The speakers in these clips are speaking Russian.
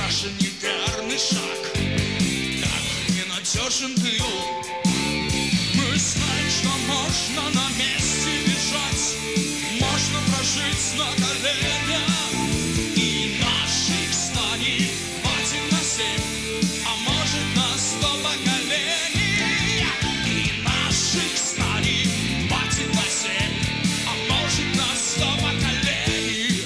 страшен неверный шаг, как ненадежен тыл. Мы знаем, что можно на месте бежать, можно прожить на коленях, и наших знаний хватит на 7, а может на 100 поколений. И наших знаний хватит на 7, а может на 100 поколений.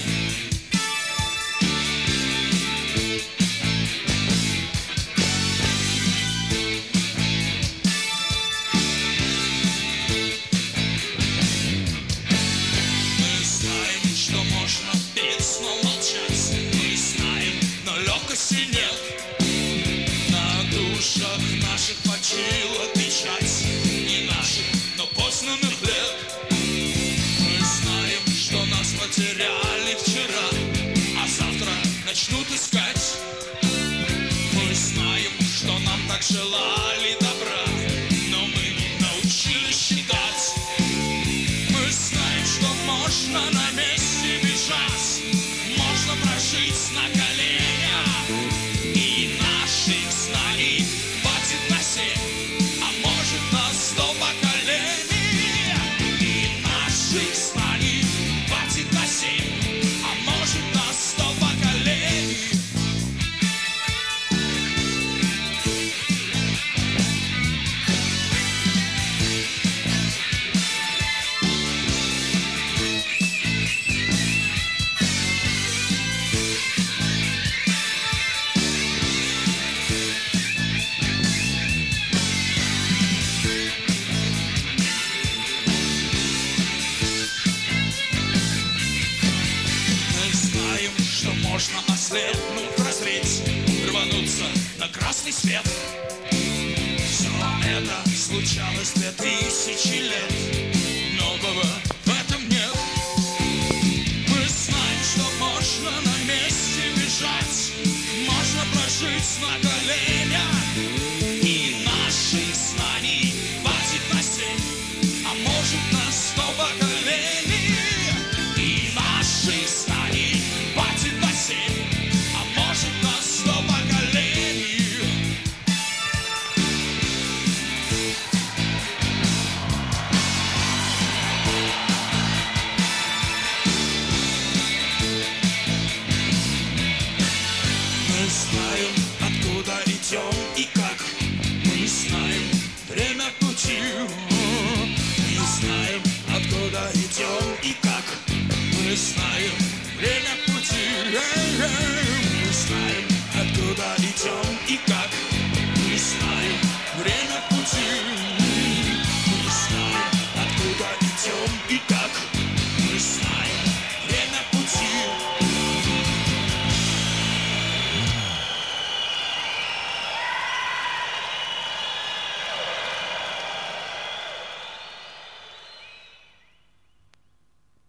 Мы знаем, что можно петь, но молчать. Мы знаем, но легкости нет. На душах наших почила печать, не наших, но познанных лет. Мы знаем, что нас потеряли вчера, а завтра начнут искать. Мы знаем, что нам так желали добра, но мы не научились считать. Мы знаем, что можно на месте бежать, можно прожить на коленях, и наших знаний хватит на 7, а может на 100 поколений. И наших знаний хватит на 7, а может на 100 поколений. Мы знаем, что можно ослепнуть, прозреть, рвануться на красный свет. Все это случалось 2000 лет, нового в этом нет. Мы знаем, что можно на месте бежать, можно прожить на коленях, и наших знаний хватит на 7, а может на 100 поколений. И наших знаний хватит на 7, а может на 100 поколений. Мы знаем, откуда идем и как. Мы знаем время пути. Мы знаем, откуда идем и как. Мы знаем время пути.